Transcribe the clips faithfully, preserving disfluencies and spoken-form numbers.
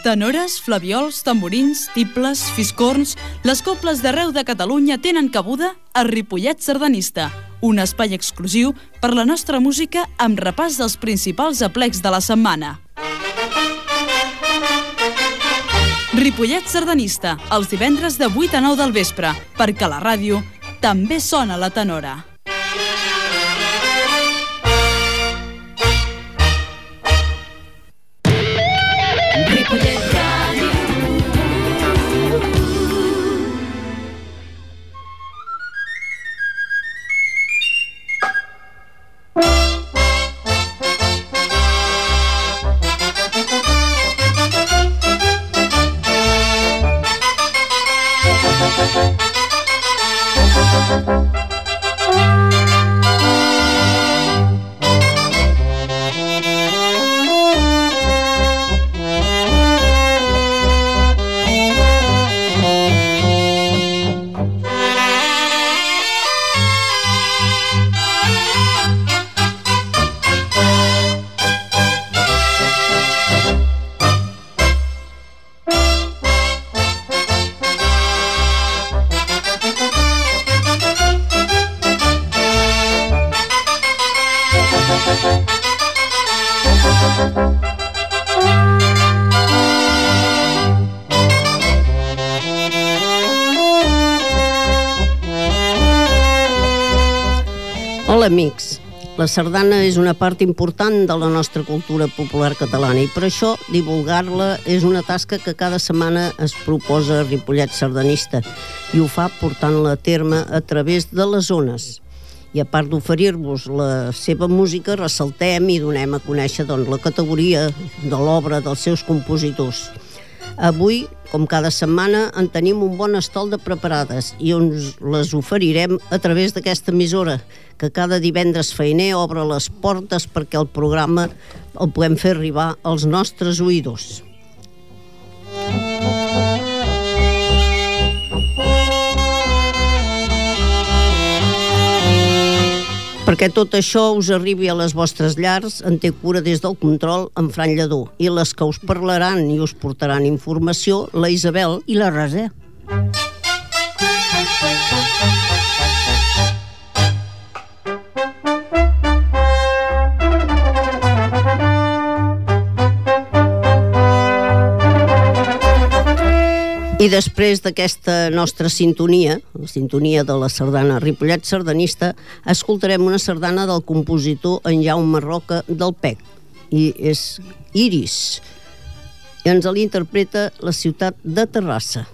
Tenores, flaviols, tamborins, tibles, fiscorns... Les cobles d'arreu de Catalunya tenen cabuda a Ripollet Sardanista, un espai exclusiu per la nostra música amb repàs dels principals aplecs de la setmana. Ripollet Sardanista, els divendres de vuit a nou del vespre, perquè la ràdio també sona la tenora. Hola amics, la sardana és una part important de la nostra cultura popular catalana i per això divulgar-la és una tasca que cada setmana es proposa a Ripollet Sardanista i ho fa portant-la a terme a través de les ones. I a part d'oferir-vos la seva música, ressaltem i donem a conèixer doncs, la categoria de l'obra dels seus compositors. Avui, com cada setmana, en tenim un bon estol de preparades i uns les oferirem a través d'aquesta emissora, que cada divendres feiner obre les portes perquè el programa el podem fer arribar als nostres oïdors. Perquè tot això us arribi a les vostres llars, en té cura des del control en Fran Lledó. I les que us parlaran i us portaran informació, la Isabel i la Rosa. I després d'aquesta nostra sintonia, la sintonia de la sardana Ripollet Sardanista, escoltarem una sardana del compositor en Jaume Roca del Pec, i és Iris, i ens l'interpreta la ciutat de Terrassa.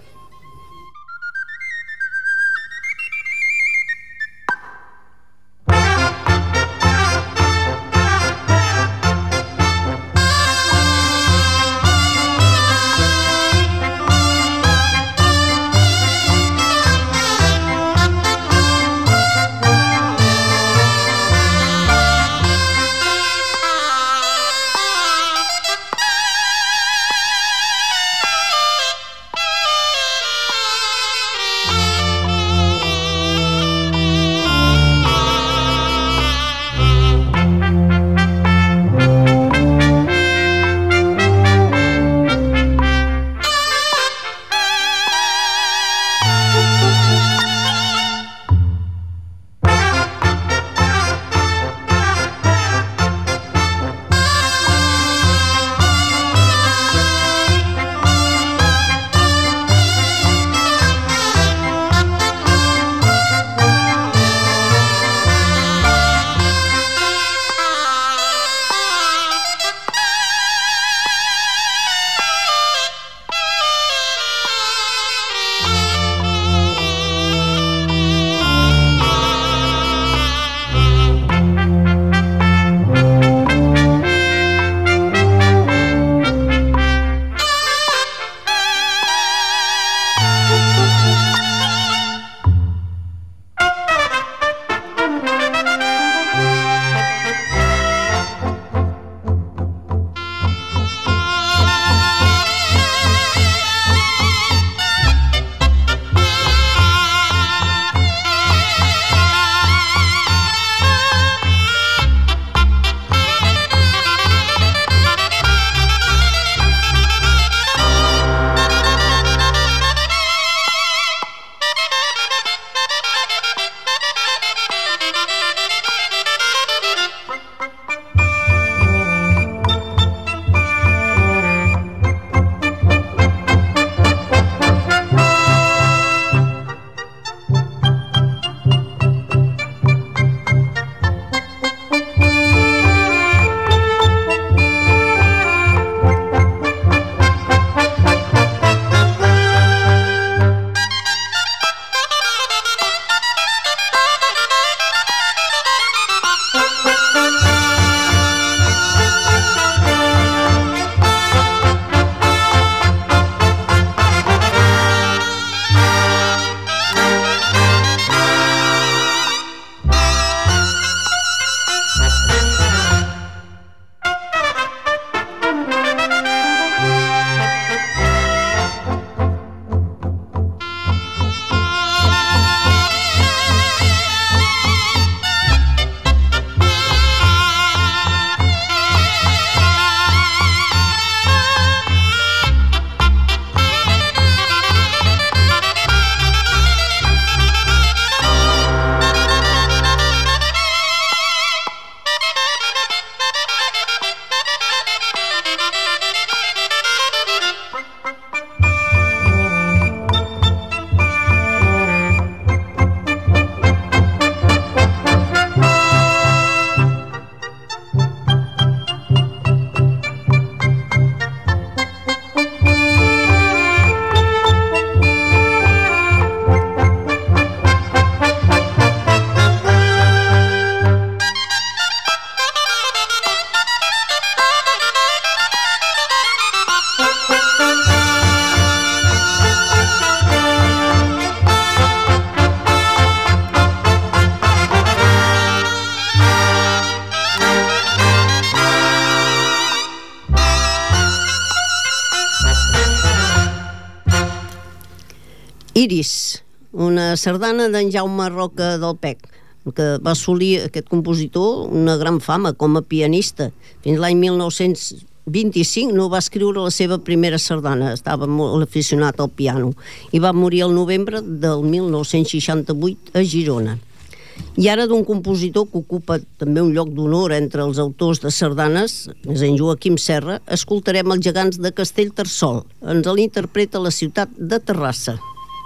Iris, una sardana d'en Jaume Roca del Pec, que va assolir aquest compositor una gran fama com a pianista. Fins l'any mil nou-cents vint-i-cinc no va escriure la seva primera sardana, estava molt aficionat al piano, i va morir el novembre del mil nou-cents seixanta-vuit a Girona. I ara d'un compositor que ocupa també un lloc d'honor entre els autors de sardanes, és en Joaquim Serra, escoltarem els Gegants de Castellterçol. Ens l'interpreta la ciutat de Terrassa.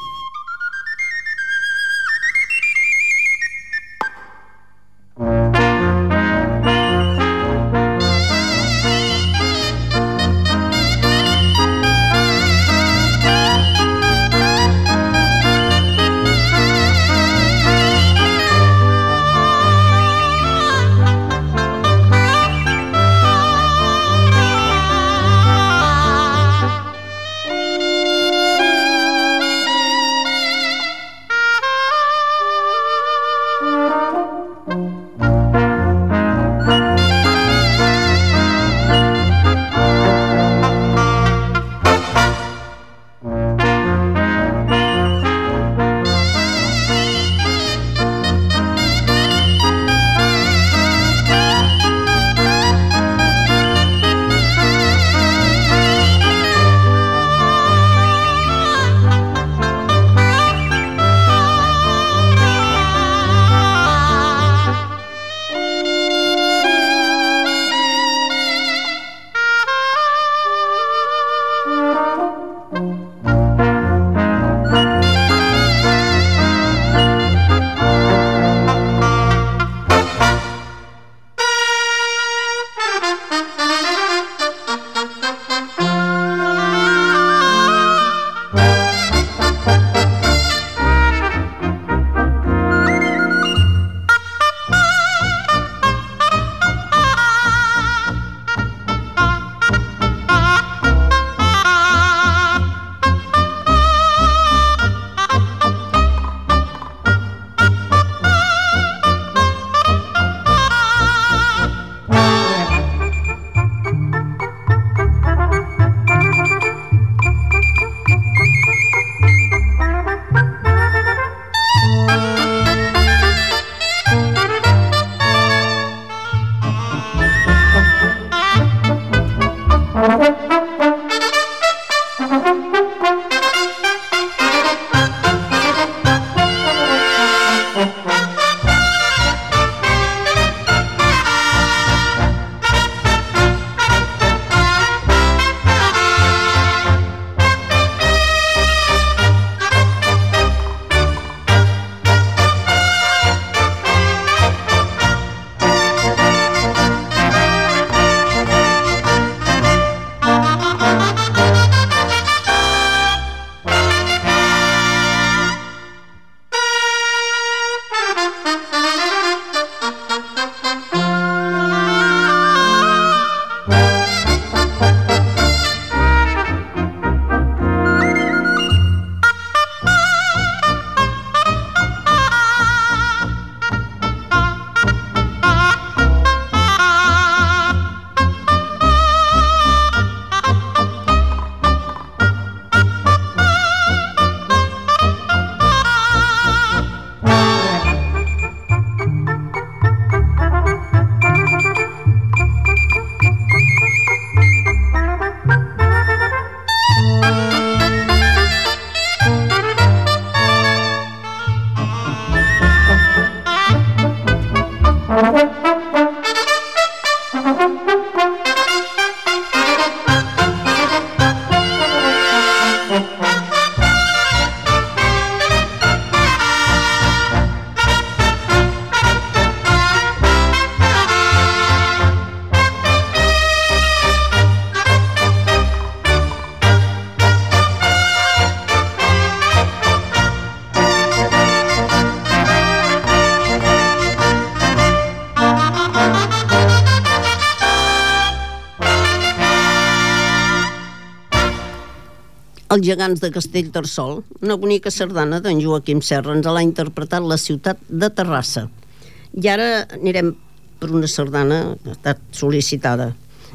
Els Gegants de Castellterçol, una bonica sardana d'en Joaquim Serra, ens l'ha interpretat la ciutat de Terrassa. I ara anirem per una sardana que ha estat sol·licitada.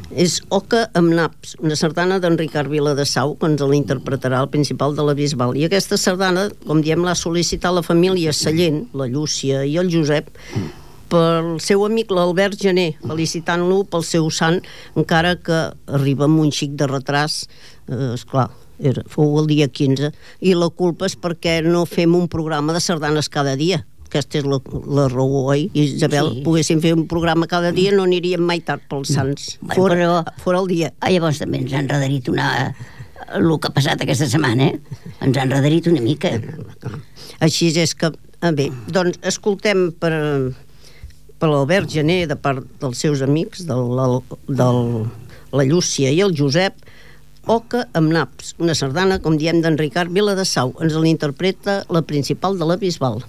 És Oca amb naps, una sardana d'en Ricard Viladesau, que ens l'interpretarà el principal de la Bisbal. I aquesta sardana, com diem, l'ha sol·licitat la família Sallent, la Llúcia i el Josep, pel seu amic l'Albert Gené, felicitant-lo pel seu sant, encara que arriba amb un xic de retras, eh, esclar, era, fou el dia quinze, i la culpa és perquè no fem un programa de sardanes cada dia. Aquesta és la, la raó, oi? Isabel, sí. Poguéssim fer un programa cada dia, no aniríem mai tard pels sants. Bueno, fora, però, fora el dia. Ah, llavors també ens han redarit una... el que ha passat aquesta setmana, eh? Ens han redarit una mica. Així és que... Ah, bé, doncs escoltem per, per l'Albert Gené, de part dels seus amics, del, del, la Llúcia i el Josep, Oca amb naps, una sardana, com diem, d'en Ricard Viladesau. Ens l'interpreta la principal de la Bisbal.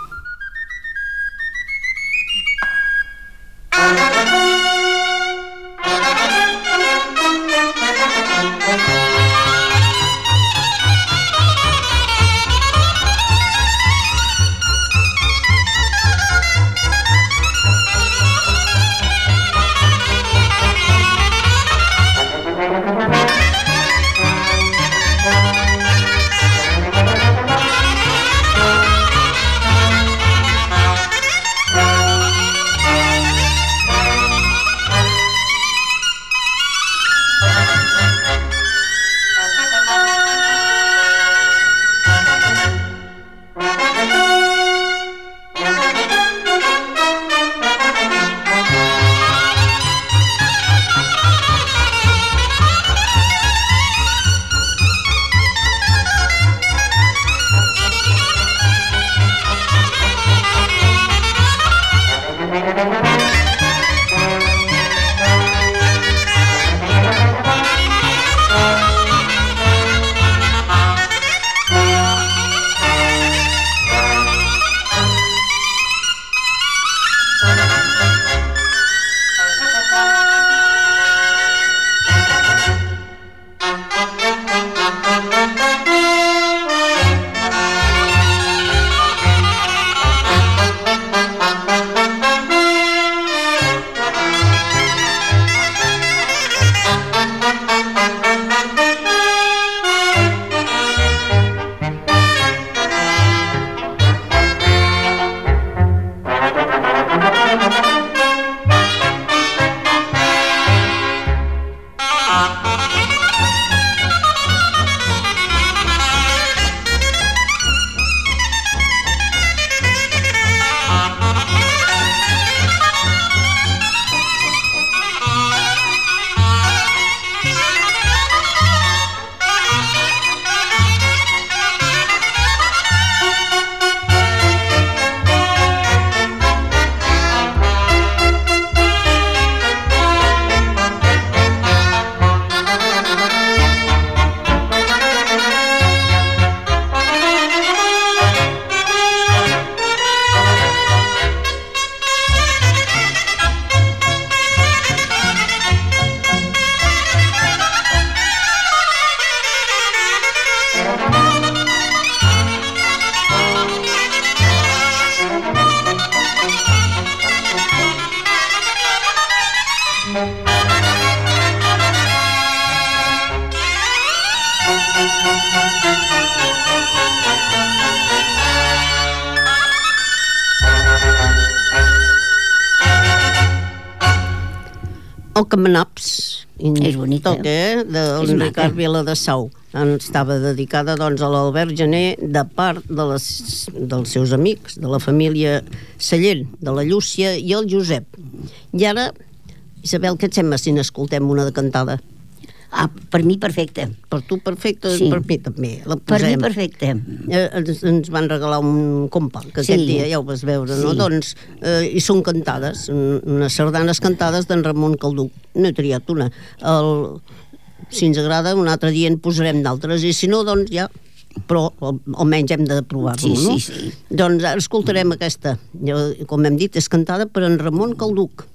El Camanaps, és bonica, eh? del Ricard Viladesau. Estava dedicada doncs, a l'Albert Gené de part de les, dels seus amics, de la família Sallent, de la Llúcia i el Josep. I ara, Isabel, què et sembla si n'escoltem una de cantada? Ah, per mi perfecte. Per tu perfecte, sí. Per mi també. La per mi perfecte. Eh, ens, ens van regalar un compa, que sí. Aquest dia ja ho vas veure, sí. No? Doncs, eh, i són cantades, unes sardanes cantades d'en Ramon Calduc. No he triat una. El, si ens agrada, un altre dia en posarem d'altres, i si no, doncs ja... Però almenys hem de provar-lo, sí, no? Sí, sí. Doncs ara escoltarem aquesta. Com hem dit, és cantada per en Ramon Calduc.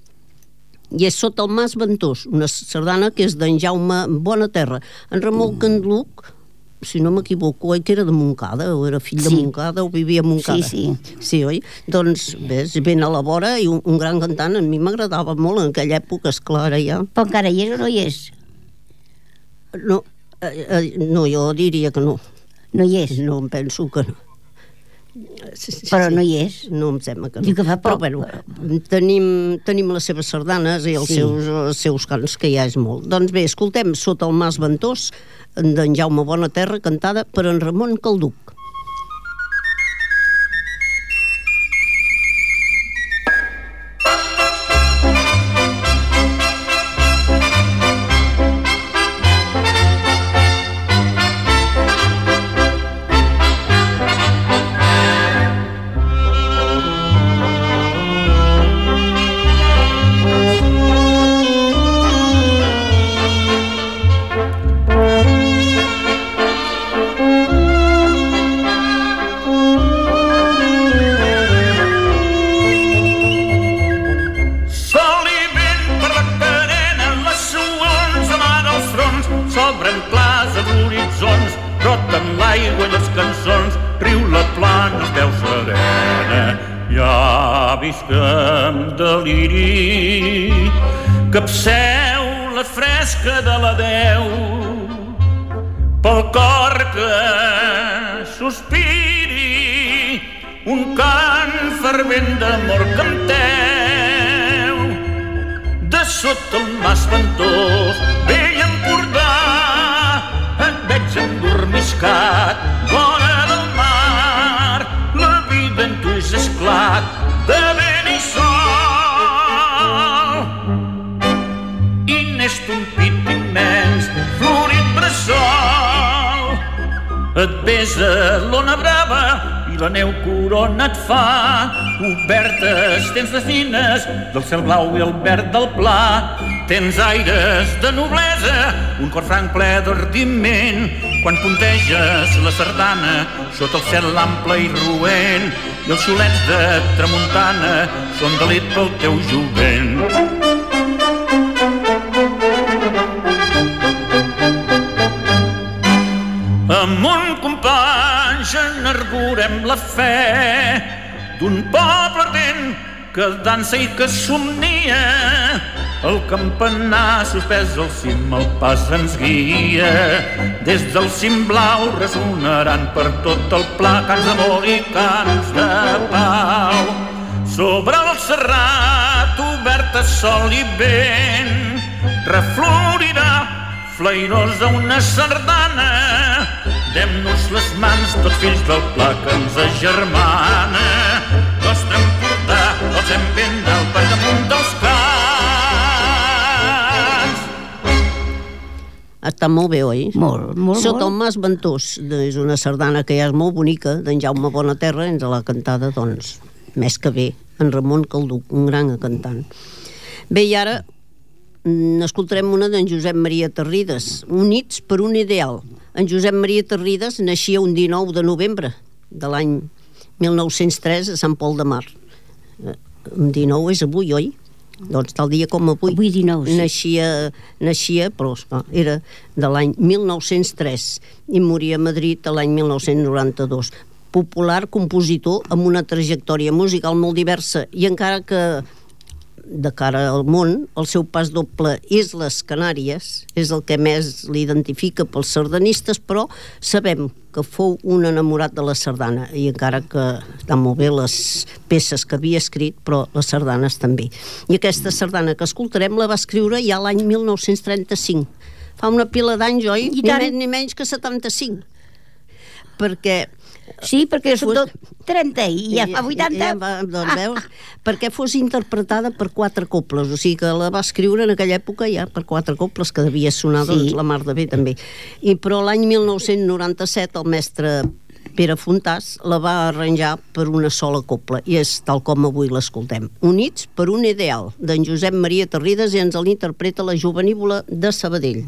I és Sota el Mas Ventós, una sardana que és d'en Jaume Bonaterra. En Ramon Calduc si no m'equivoco, oi que era de Montcada, o era fill de Sí. Montcada, o vivia a Montcada. Sí, sí. Sí, oi? Doncs, ves, ben a la vora, i un, un gran cantant, a mi m'agradava molt en aquella època, esclar, ara ja. Però encara hi és o no hi és? No, eh, eh, no, jo diria que no. No hi és? No, em penso que no. Sí, sí, Però sí. no hi és? No em sembla que no. Diu que fa Però, poc. bueno, tenim, tenim les seves sardanes i els, Sí. seus, els seus cants, que ja és molt. Doncs bé, escoltem Sota el mas ventós, d'en Jaume Bonaterra, cantada per en Ramon Calduc. Sol i vent per la carena, les suons amaguen els fronts, s'obren clars als horitzons, broten l'aigua i les cançons, riu la plana, es veu serena. Ja visquem deliri, capseu la fresca de la Déu, pel cor que sospiri, un cant fervent d'amor canteu. De sota el mas ventós, vell Empordà, et veig endormiscat, vora del mar, la vida en tu és esclat de vent i sol. I n'és un pit immens, florit bressol, et besa l'ona brava i la neu corona et fa. Obertes tens les nines del cel blau i el verd del pla. Tens aires de noblesa, un cor franc ple d'ardiment, quan punteges la sardana sota el cel ample i roent, i els xulets de tramuntana són delit pel teu jovent. Amb un company enarborem la fe d'un poble ardent que dansa i que somnia. El campanar suspès al cim el pas ens guia. Des del cim blau resonaran per tot el pla cants d'amor i cants de pau. Sobre el serrat obert a sol i vent reflorirà flairosa una sardana. Dem-nos les mans, tots fills del pla que ens agermana. Nostre Empordà, el fem ben alt per damunt dels cants. Està molt bé, oi? Molt, molt, Sota el molt. mas ventós, és una sardana que ja és molt bonica, d'en Jaume Bonaterra, ens l'ha cantada, doncs, més que bé, en Ramon Calduc, un gran cantant. Bé, i ara n'escoltarem una d'en Josep Maria Terrides, Units per un ideal. En Josep Maria Terrides naixia un dinou de novembre de l'any mil nou-cents tres a Sant Pol de Mar. Un dinou és avui, oi? Doncs tal dia com avui. Avui dinou, sí. Naixia, naixia però esclar, era de l'any mil nou-cents tres i moria a Madrid l'any mil nou-cents noranta-dos. Popular compositor amb una trajectòria musical molt diversa, i encara que de cara al món, el seu pas doble Isles Canàries és el que més l'identifica pels sardanistes, però sabem que fou un enamorat de la sardana, i encara que estan molt bé les peces que havia escrit, però les sardanes també. I aquesta sardana que escoltarem la va escriure ja l'any mil nou-cents trenta-cinc. Fa una pila d'anys, oi? I Ni tant. més ni menys que setanta-cinc. Perquè Sí, perquè jo soc tot trenta i ja fa vuitanta. Ja, ja, doncs veus, perquè fos interpretada per quatre coples, o sigui que la va escriure en aquella època ja per quatre coples, que devia sonar Sí. doncs, la mar de bé també. I però l'any mil nou-cents noranta-set el mestre Pere Fontàs la va arranjar per una sola copla, i és tal com avui l'escoltem. Units per un ideal, d'en Josep Maria Terrides, i ens l'interpreta la Jovenívola de Sabadell.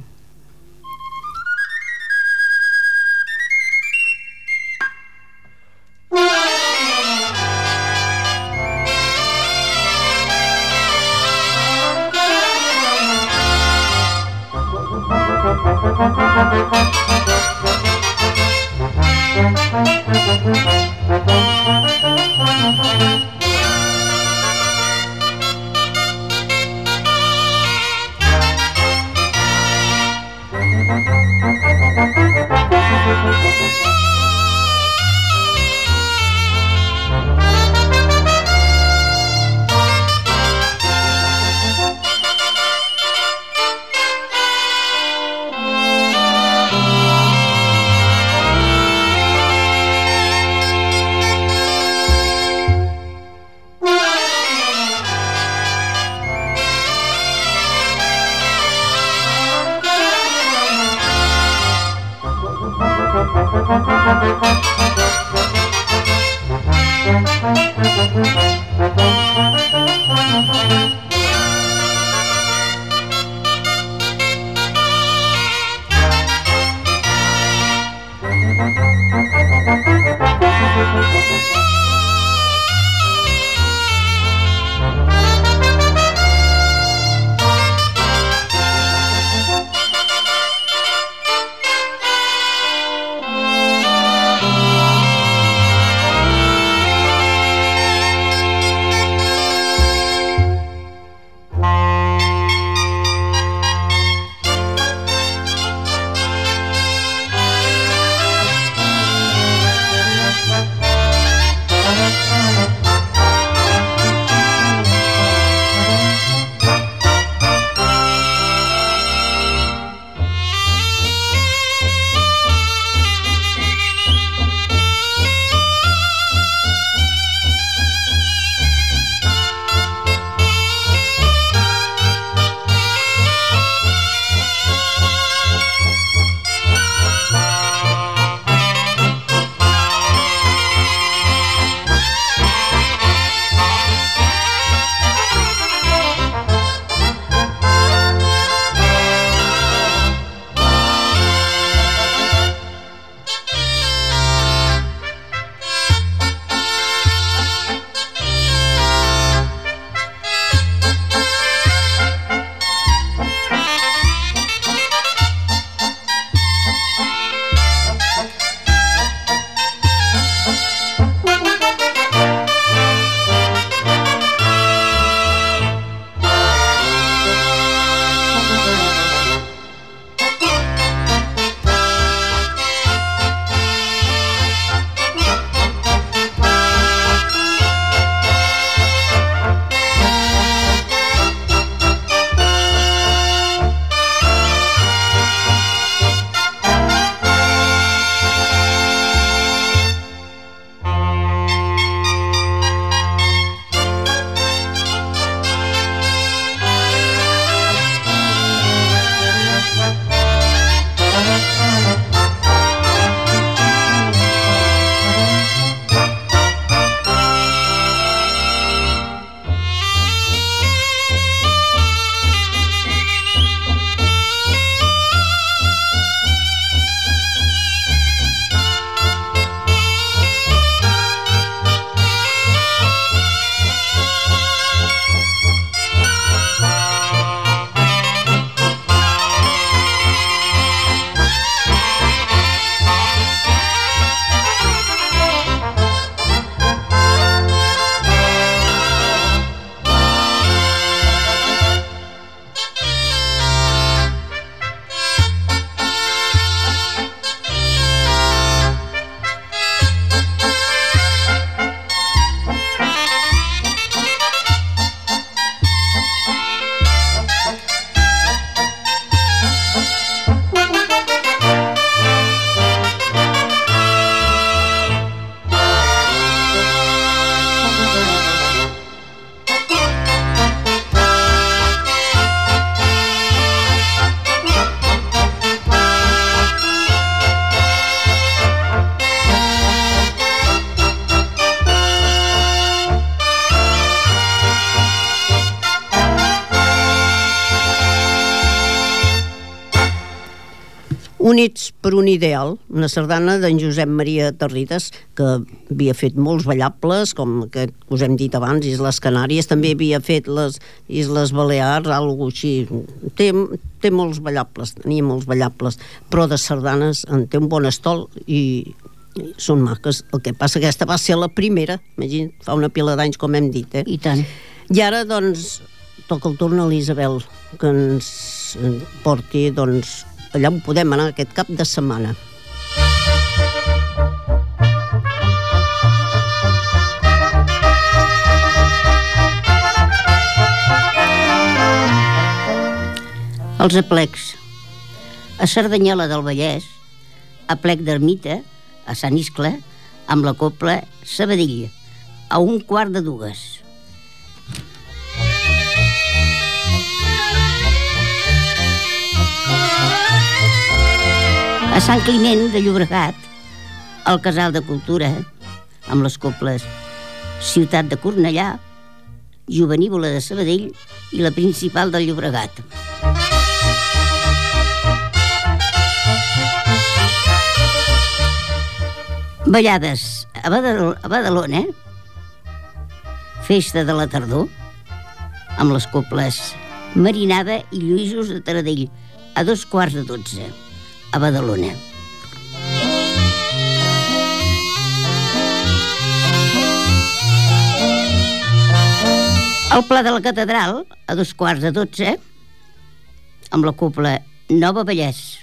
Units per un ideal, una sardana d'en Josep Maria Tarrides, que havia fet molts ballables, com que us hem dit abans, Isles Canàries, també havia fet les Isles Balears, alguna així. Té, té molts ballables, tenia molts ballables, però de sardanes en té un bon estol i, i són maques. El que passa que aquesta va ser la primera, imagina't, fa una pila d'anys, com hem dit, eh? I tant. I ara, doncs, toca el torn a l'Isabel, que ens porti, doncs, allà on podem anar aquest cap de setmana. Els aplecs. A Cerdanyola del Vallès, aplec d'ermita, a Sant Iscle, amb la cobla Sabadell, a un quart de dues. A Sant Climent de Llobregat, el Casal de Cultura, amb les coples Ciutat de Cornellà, Jovenívola de Sabadell i la Principal del Llobregat. Ballades a Badal- a Badalona, Festa de la Tardor, amb les coples Marinada i Lluïsos de Taradell, a dos quarts de dotze, a Badalona. El Pla de la Catedral, a dos quarts de dotze, amb la copla Nova Vallès.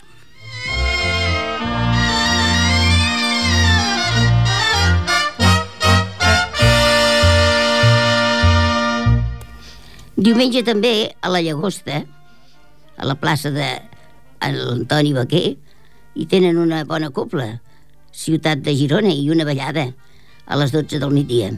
Diumenge també a la Llagosta, a la plaça de l'Antoni Baquer, hi tenen una bona copla, Ciutat de Girona, i una ballada a les dotze del migdia.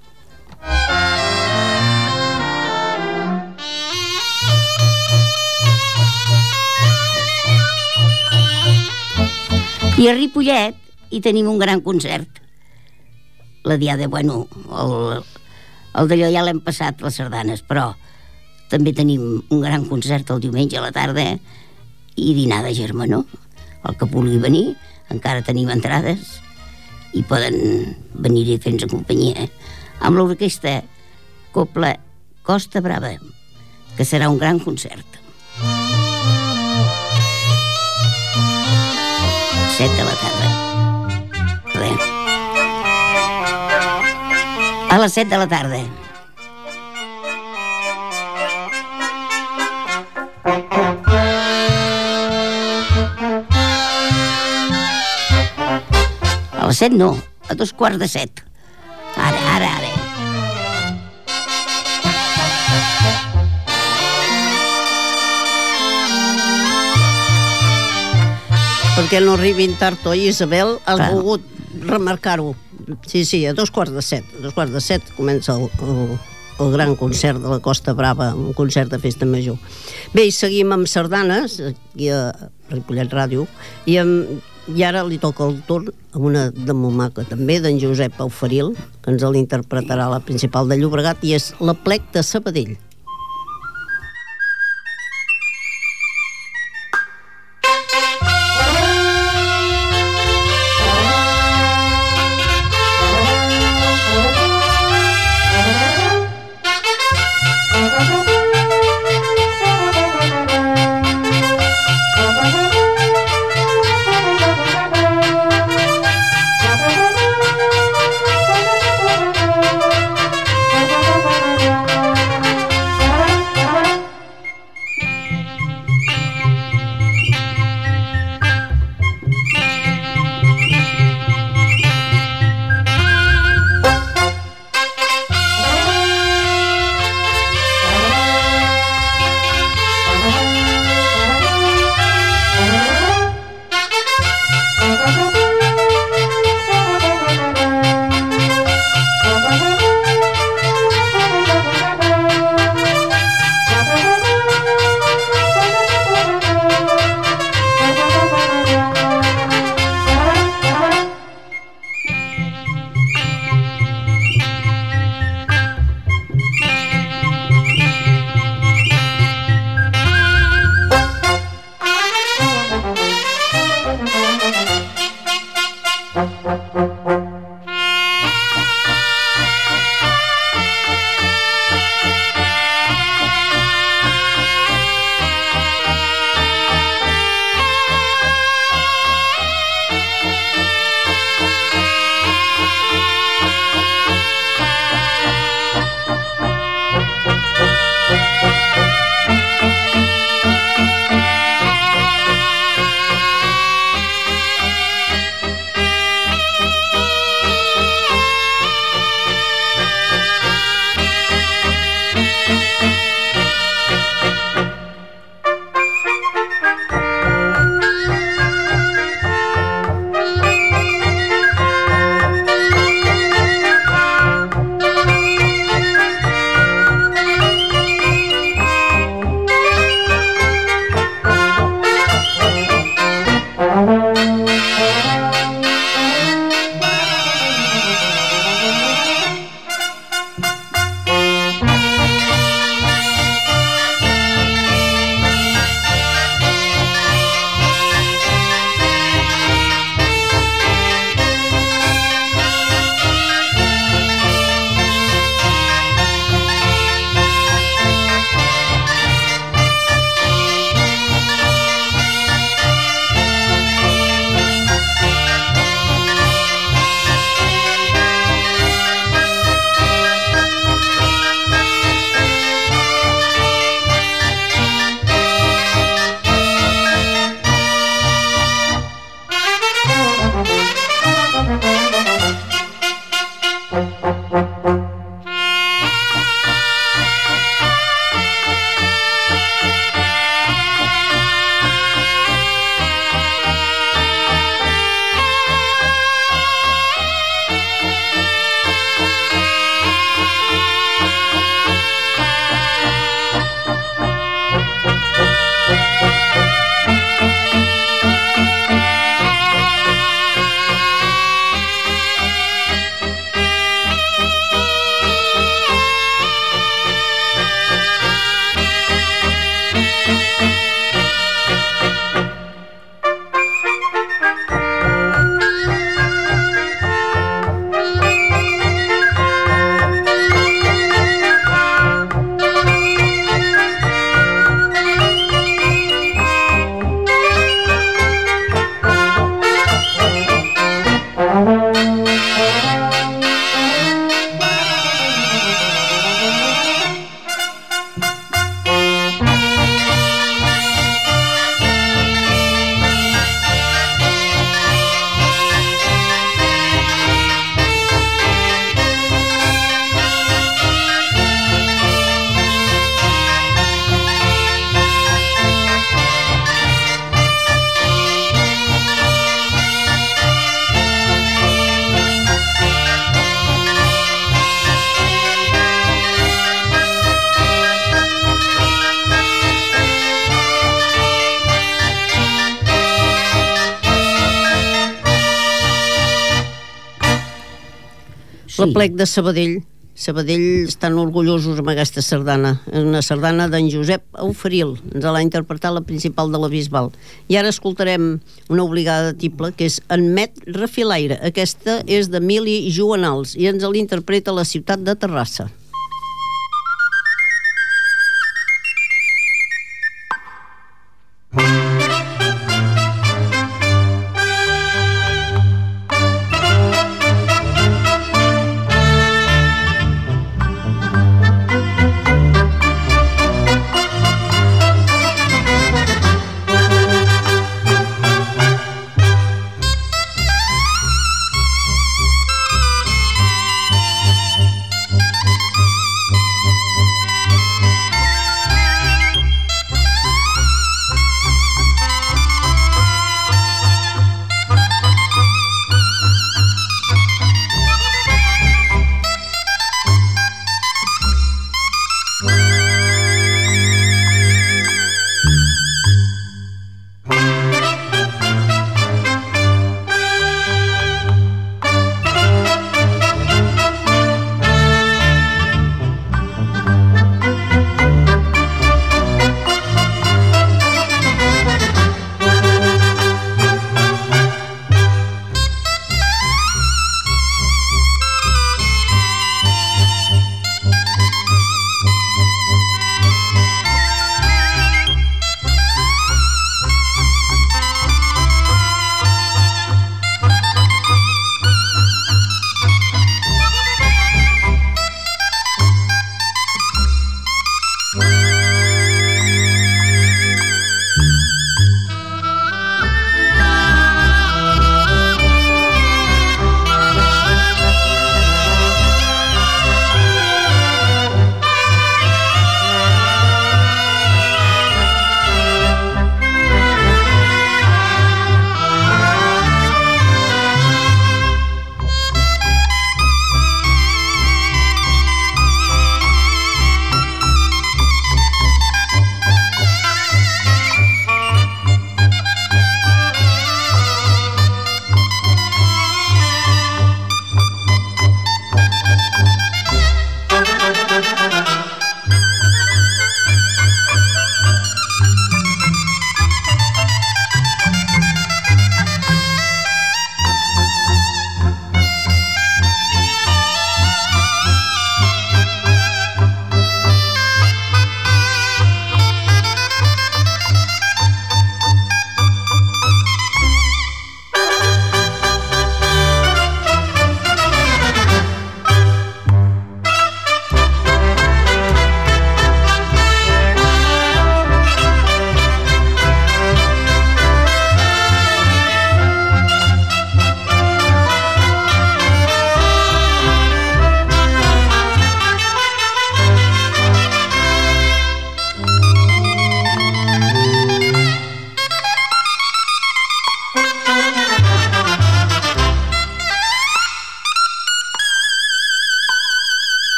I a Ripollet hi tenim un gran concert. La diada, bueno, el, el d'allò ja l'hem passat, les sardanes, però també tenim un gran concert el diumenge a la tarda i dinar de germanor. El que vulgui venir, encara tenim entrades i poden venir-hi a fer-nos companyia amb l'orquestra Copla Costa Brava, que serà un gran concert. set de la tarda. Res. A les set de la tarda. A les set no, a dos quarts de set. Ara, ara, ara. Perquè no arribin tard, oi, Isabel? Has Clar. volgut remarcar-ho. Sí, sí, a dos quarts de set. A dos quarts de set comença el, el, el gran concert de la Costa Brava, un concert de festa major. Bé, i seguim amb sardanes, aquí a Ripollet Ràdio, i, amb, i ara li toca el torn amb una de Momaca, també, d'en Josep Auferil, que ens l'interpretarà la Principal de Llobregat, i és l'Aplec de Sabadell. L'Aplec de Sabadell. Sabadell estan orgullosos amb aquesta sardana. És una sardana d'en Josep Auferil. Ens l'ha interpretat la principal de la Bisbal. I ara escoltarem una obligada tible, que és En Met Refilaire. Aquesta és d'Emili Juanals i ens l'interpreta la ciutat de Terrassa.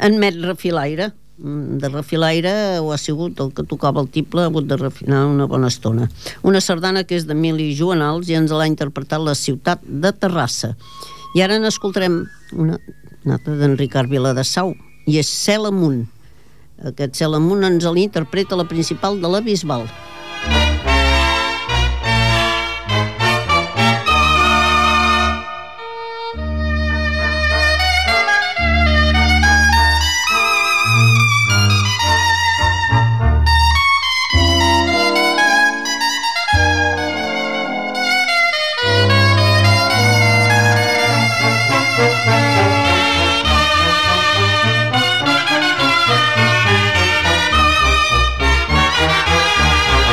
En Met Refilaire, de refilaire ho ha sigut el que tocava el tiple, ha hagut de refinar una bona estona. Una sardana que és d'Emili Juanals i ens l'ha interpretat la ciutat de Terrassa. I ara n'escoltarem una nata d'en Ricard Viladesau, i és Cel amunt. Aquest Cel amunt ens l'interpreta la principal de la Bisbal. Thank you.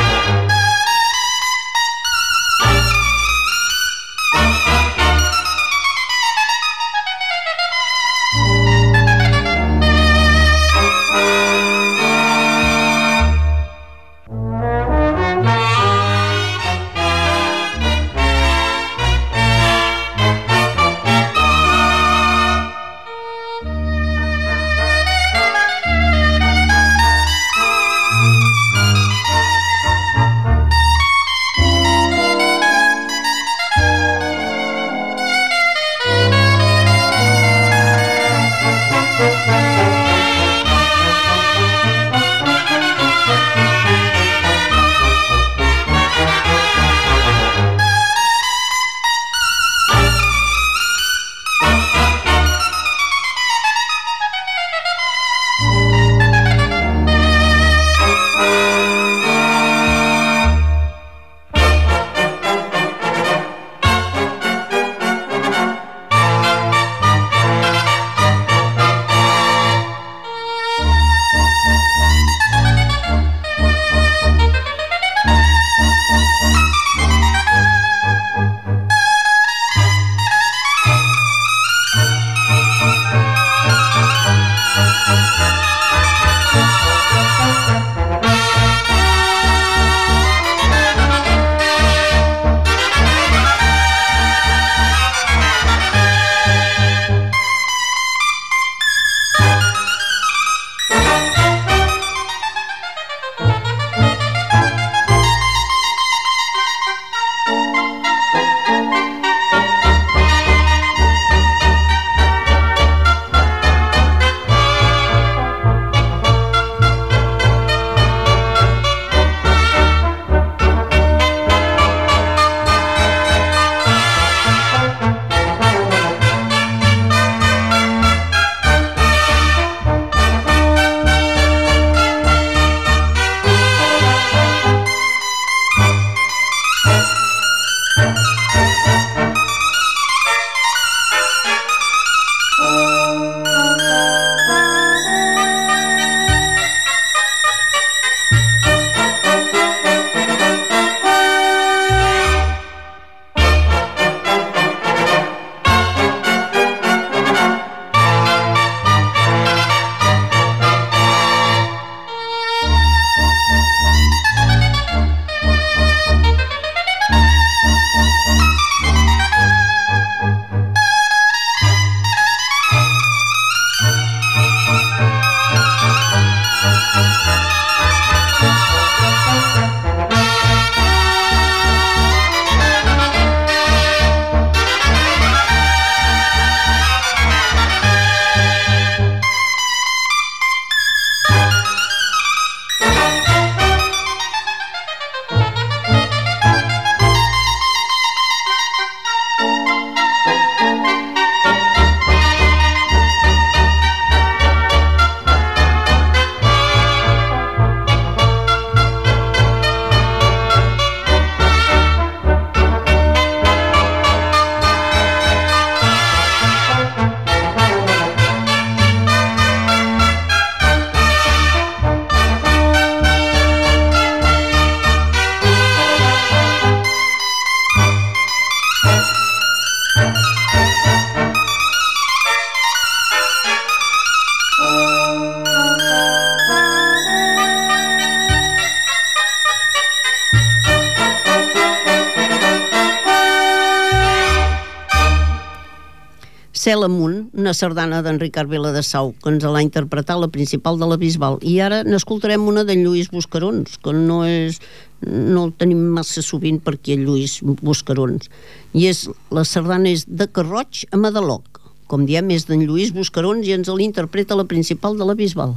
Cel amunt, una sardana d'en Ricard Viladesau, que ens l'ha interpretat la principal de la Bisbal. I ara n'escoltarem una d'en Lluís Buscarons, que no és... no el tenim massa sovint per aquí, el Lluís Buscarons. I és, la sardana és de Carroig a Madaloc. Com diem, és d'en Lluís Buscarons i ens l'interpreta la principal de la Bisbal.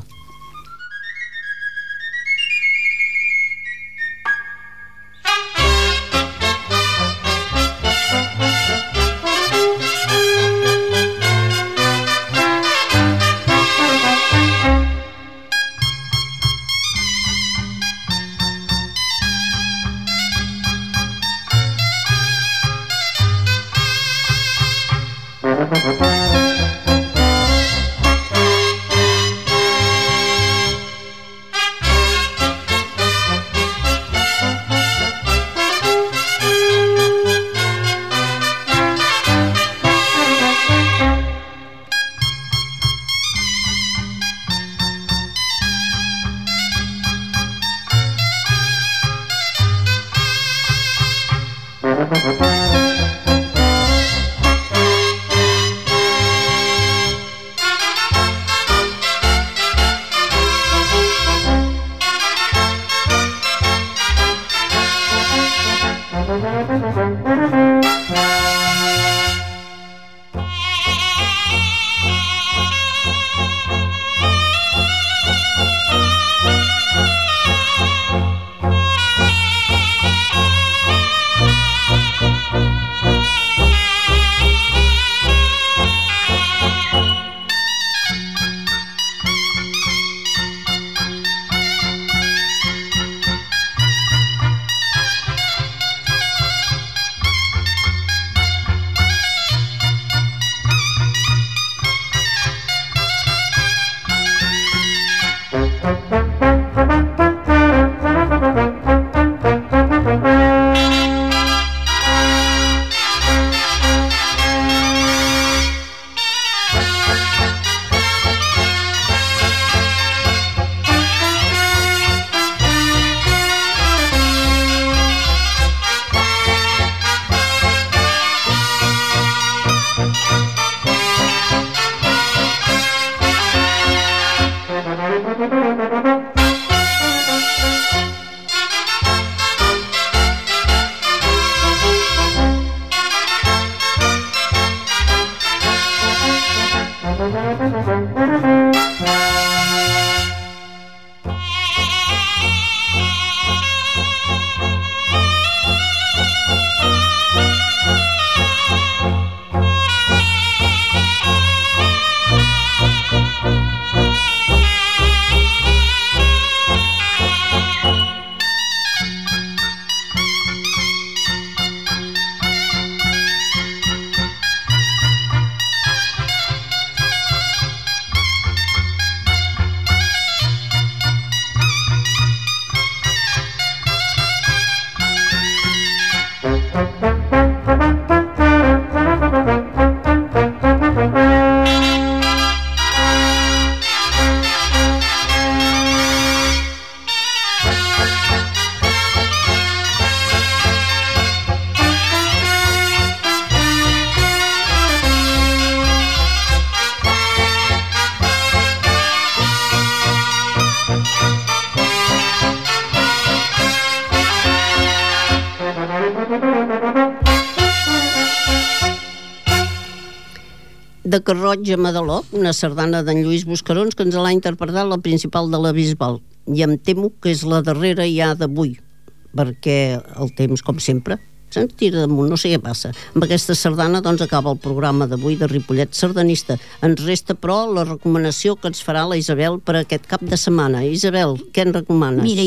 De Carroig a Madaloc, una sardana d'en Lluís Buscarons, que ens l'ha interpretat la principal de la Bisbal. I em temo que és la darrera ja d'avui, perquè el temps, com sempre, se'ns tira damunt, no sé què passa. Amb aquesta sardana doncs acaba el programa d'avui de Ripollet Sardanista. Ens resta, però, la recomanació que ens farà la Isabel per aquest cap de setmana. Isabel, què en recomanes? Mira,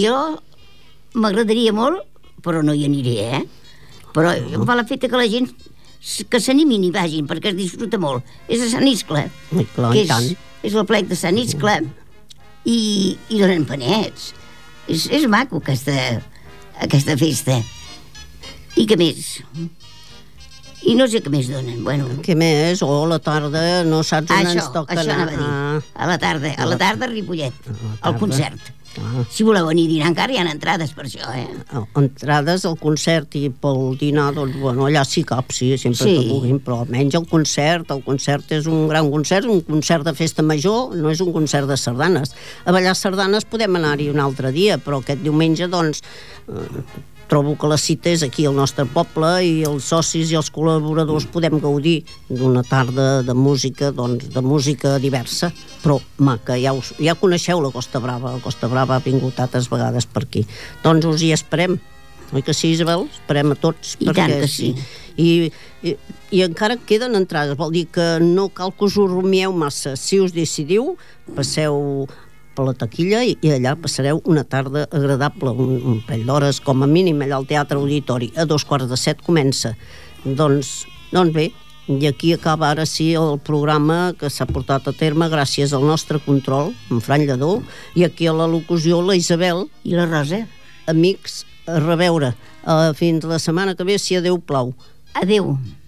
jo m'agradaria molt, però no hi aniré, eh? Però em fa l'efecte que la gent que s'animin i vagin, perquè es disfruta molt. És a Sant Iscle, Ai, clar, que i tant. és, és el plec de Sant Iscle, i, i donen panets. És, és maco aquesta, aquesta festa. I què més? I no sé què més donen. Bueno, Què més? O a la tarda no saps on això, ens toca això anar. anava a dir. A la tarda, a la tarda a Ripollet, al concert. Ah. Si voleu venir a dinar encara hi ha entrades per això, eh? Entrades al concert i pel dinar, doncs, bueno, allà sí cap, sí, sempre sí. que puguin, però almenys el concert, el concert és un gran concert, un concert de festa major, no és un concert de sardanes. A ballar sardanes podem anar-hi un altre dia, però aquest diumenge, doncs, eh, trobo que la cita és aquí al nostre poble i els socis i els col·laboradors podem gaudir d'una tarda de música, doncs, de música diversa, però maca, ja, us, ja coneixeu la Costa Brava, la Costa Brava ha vingut altres vegades per aquí. Doncs us hi esperem, oi que sí, Isabel? Esperem a tots. I tant que sí. I, i, i encara queden entrades, vol dir que no cal que us ho rumieu massa. Si us decidiu, passeu per la taquilla i, i allà passareu una tarda agradable, un, un parell d'hores com a mínim allà al Teatre Auditori. A dos quarts de set comença. Doncs, doncs bé, i aquí acaba ara sí el programa que s'ha portat a terme gràcies al nostre control, en Fran Lledó, i aquí a la locució la Isabel i la Rosa. Amics, a reveure. Uh, fins la setmana que ve, si a Déu plau. Adéu.